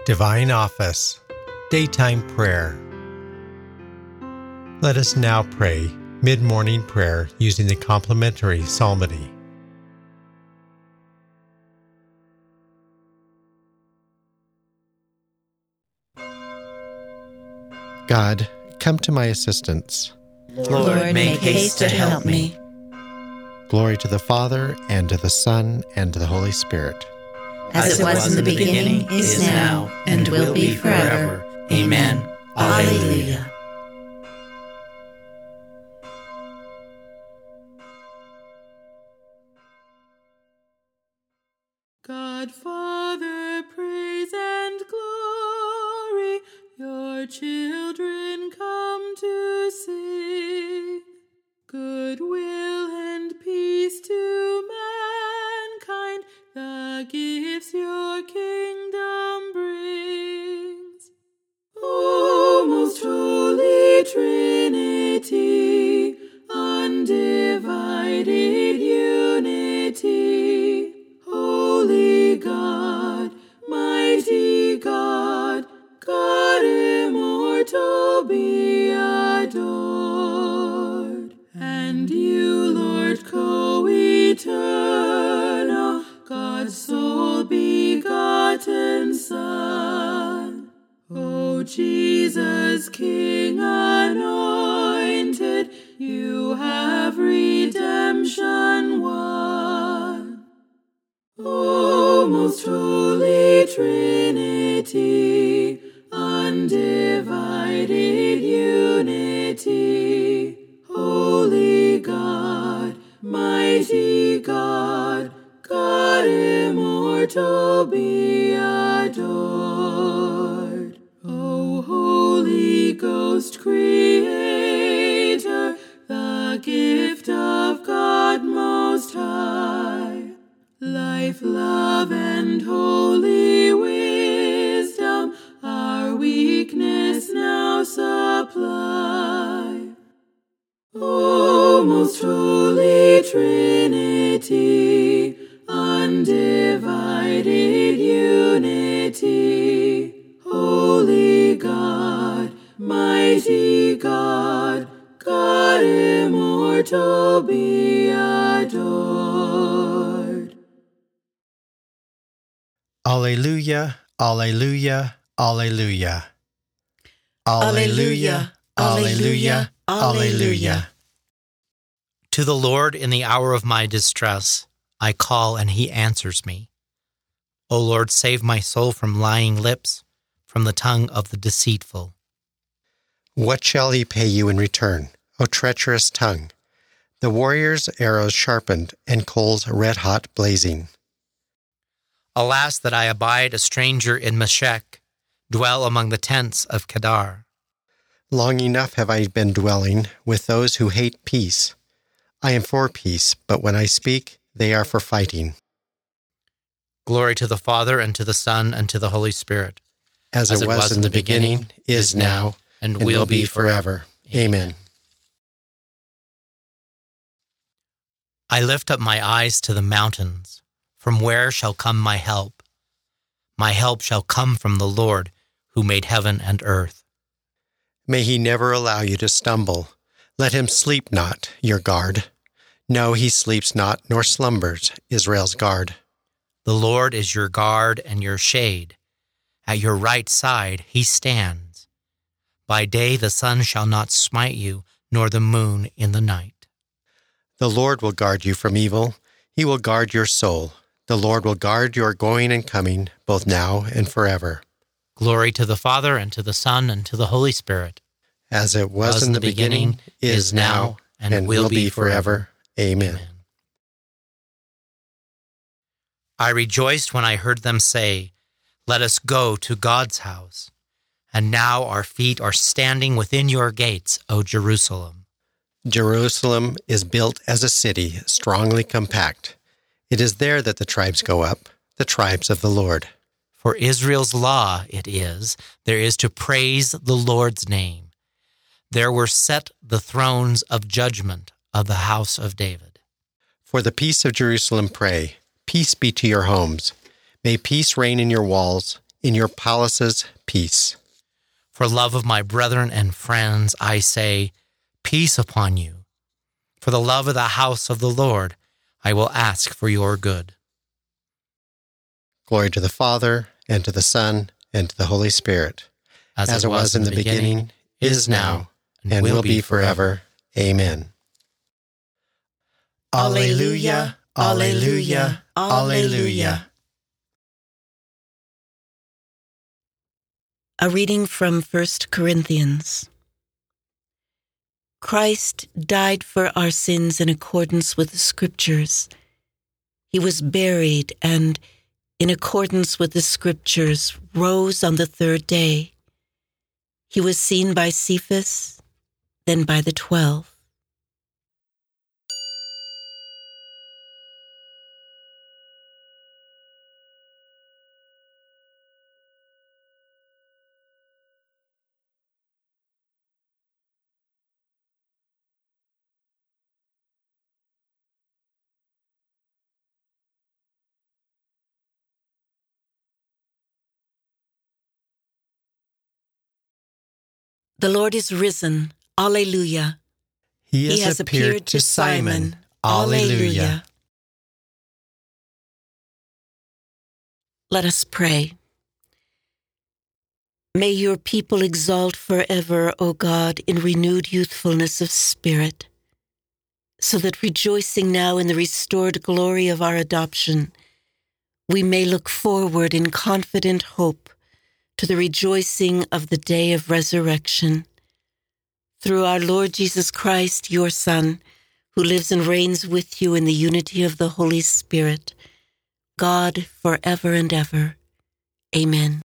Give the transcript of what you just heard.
Divine Office, Daytime Prayer. Let us now pray mid-morning prayer using the complementary psalmody. God, come to my assistance. Lord, make haste to help me. Glory to the Father, and to the Son, and to the Holy Spirit. As it was in the beginning, is now, and will be forever. Amen. Alleluia. God, Father, praise and glory, your children come to sing. Goodwill and peace to mankind, the gifts your kingdom brings. O most holy Trinity, undivided unity, Holy God, mighty God, God immortal, be adored. And you, Lord co-eternal, God's sole begotten Son, O Jesus, King anointed, you have redemption won. O most holy Trinity, undivided unity, Holy God, mighty God, God immortal, be adored. O Holy Ghost, Creator, the gift of God Most High, life, love, and holy wisdom, our weakness now supply. O most holy Trinity, undivided unity, Holy God, mighty God, God immortal, be adored. Alleluia, alleluia, alleluia. Alleluia, alleluia, alleluia. To the Lord in the hour of my distress, I call and he answers me. O Lord, save my soul from lying lips, from the tongue of the deceitful. What shall he pay you in return, O treacherous tongue? The warrior's arrows sharpened, and coals red-hot blazing. Alas, that I abide a stranger in Meshech, dwell among the tents of Kedar. Long enough have I been dwelling with those who hate peace. I am for peace, but when I speak, they are for fighting. Glory to the Father, and to the Son, and to the Holy Spirit. As it was in the beginning, is now, and will be forever. Amen. I lift up my eyes to the mountains. From where shall come my help? My help shall come from the Lord, who made heaven and earth. May he never allow you to stumble. Let him sleep not, your guard. No, he sleeps not, nor slumbers, Israel's guard. The Lord is your guard and your shade. At your right side he stands. By day the sun shall not smite you, nor the moon in the night. The Lord will guard you from evil. He will guard your soul. The Lord will guard your going and coming, both now and forever. Glory to the Father, and to the Son, and to the Holy Spirit. As it was in the beginning, is now, and will be forever. Amen. I rejoiced when I heard them say, "Let us go to God's house." And now our feet are standing within your gates, O Jerusalem. Jerusalem is built as a city, strongly compact. It is there that the tribes go up, the tribes of the Lord. For Israel's law it is, there is to praise the Lord's name. There were set the thrones of judgment of the house of David. For the peace of Jerusalem pray, peace be to your homes. May peace reign in your walls, In your palaces, peace. For love of my brethren and friends, I say, peace upon you. For the love of the house of the Lord, I will ask for your good. Glory to the Father, and to the Son, and to the Holy Spirit, as it was in the beginning, is now, and will be forever. Amen. Alleluia, alleluia, alleluia. A reading from 1 Corinthians. Christ died for our sins in accordance with the Scriptures. He was buried and, in accordance with the Scriptures, rose on the third day. He was seen by Cephas, then by the 12. The Lord is risen. Alleluia. He has appeared to Simon. Alleluia. Let us pray. May your people exalt forever, O God, in renewed youthfulness of spirit, so that rejoicing now in the restored glory of our adoption, we may look forward in confident hope to the rejoicing of the day of resurrection. Through our Lord Jesus Christ, your Son, who lives and reigns with you in the unity of the Holy Spirit, God forever and ever. Amen.